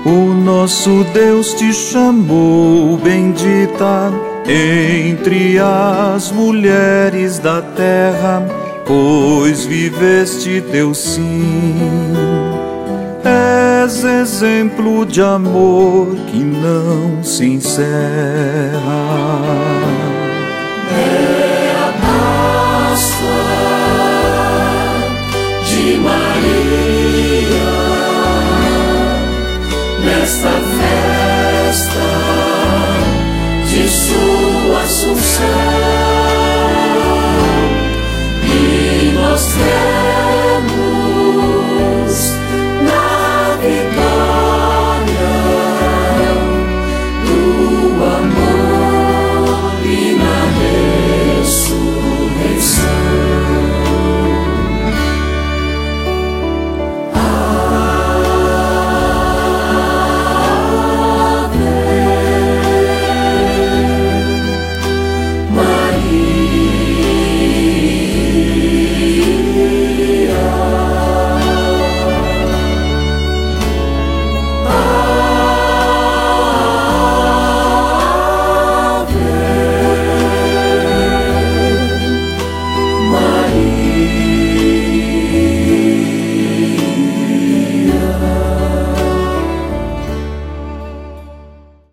O nosso Deus te chamou, bendita, entre as mulheres da terra, pois viveste teu sim. És exemplo de amor que não se encerra. É a Páscoa de Maria, nesta festa de sua Assunção, e nós